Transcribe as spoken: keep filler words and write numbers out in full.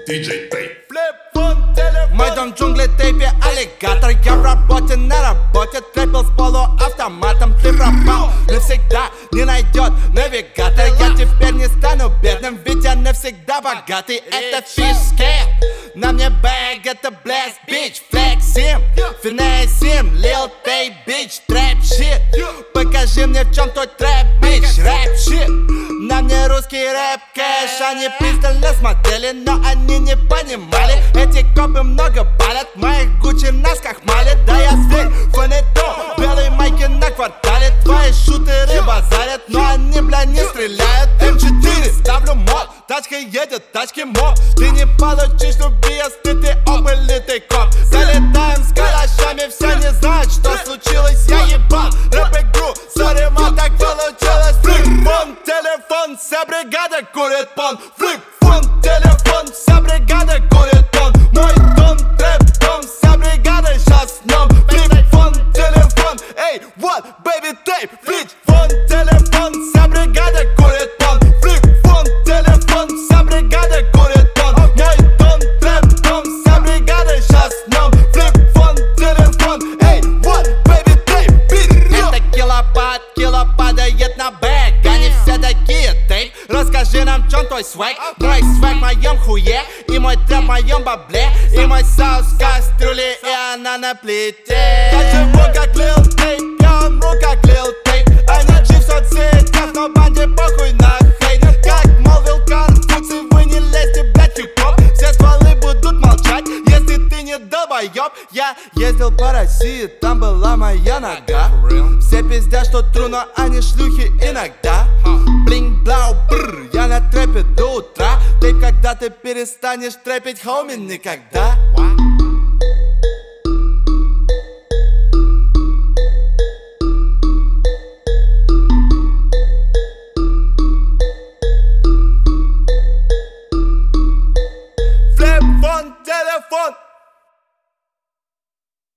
диджей Тейп. Мой дом в джунгле, тейпе, аллигатор. Я в работе, на работе, трэпил с полуавтоматом. Ты пропал, навсегда не найдет навигатор. Я теперь не стану бедным, ведь я навсегда богатый. Это фишки, на мне бэг, это блэст, бич, флексим, финесим, лил тейп, бич, трэп, щит. Покажи мне, в чем твой трэп, бич, рэп, щит. На мне русский рэп, кэш. Они пристально смотрели, но они не понимали. Эти копы много палят, моих Гуччи нас хмалят. Да я зверь, фанетон, белые майки на квартале. Твои шутеры базарят, но они, бля, не стреляют. эм четыре, ставлю мод, тачка едет, тачки мод. Ты не получишь любви, если ты опылитый коп. Залетаем с калашами, все не знают, что случилось. Я ебал рэп-игру, сори, ма, так получилось. Флip-фон, телефон, вся бригада курит пон. Флip-фон, телефон, вся бригада курит пон. Мой дом, трэп-дом, вся бригада сейчас в нем. Флip-фон, телефон, эй, вот, бэйби тейп. Флip-фон, телефон, вся бригада курит пон. Флip-фон, телефон, вся бригада курит пон. Мой дом, трэп-дом, вся бригада сейчас в нем. Флip-фон, телефон, эй, вот, бэйби тейп. Это килопад, кило падает на бэк. Они все такие, тейп. Расскажи нам, в чем твой свэг. Мой свэг в моем хуе, и мой трэп в моем бабле. И мой соус в кастрюле, и она на плите. Я живу как Лил Тейп, я умру как Лил Тейп. Они джи в соцсетях, но банде похуй на хейт. Как молвил Конфуций, вы не лезьте, блядь, хип-хоп. Все стволы будут молчать, если ты не долбоёб. Я ездил по России, там была моя нога. Все пиздят, что тру, но они шлюхи иногда. Блинг-блау, бррр, я на трэпе до утра. Тейп, когда ты перестанешь трэпить, хоми, никогда.